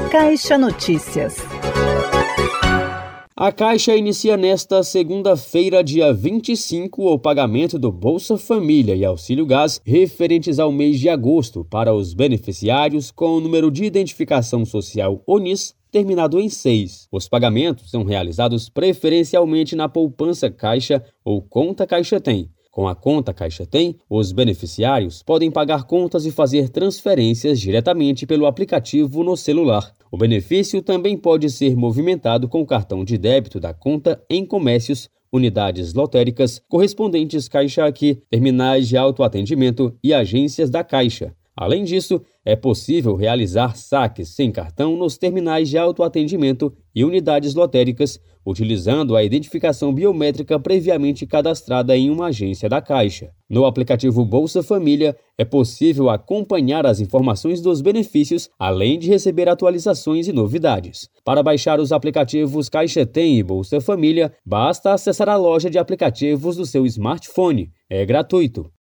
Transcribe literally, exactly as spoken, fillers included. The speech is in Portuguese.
Caixa Notícias. A Caixa inicia nesta segunda-feira, dia vinte e cinco, o pagamento do Bolsa Família e Auxílio Gás referentes ao mês de agosto para os beneficiários com o número de identificação social O N I S terminado em seis. Os pagamentos são realizados preferencialmente na poupança Caixa ou conta Caixa Tem. Com a conta Caixa Tem, os beneficiários podem pagar contas e fazer transferências diretamente pelo aplicativo no celular. O benefício também pode ser movimentado com o cartão de débito da conta em comércios, unidades lotéricas, correspondentes Caixa Aqui, terminais de autoatendimento e agências da Caixa. Além disso, é possível realizar saques sem cartão nos terminais de autoatendimento e unidades lotéricas, utilizando a identificação biométrica previamente cadastrada em uma agência da Caixa. No aplicativo Bolsa Família, é possível acompanhar as informações dos benefícios, além de receber atualizações e novidades. Para baixar os aplicativos Caixa Tem e Bolsa Família, basta acessar a loja de aplicativos do seu smartphone. É gratuito.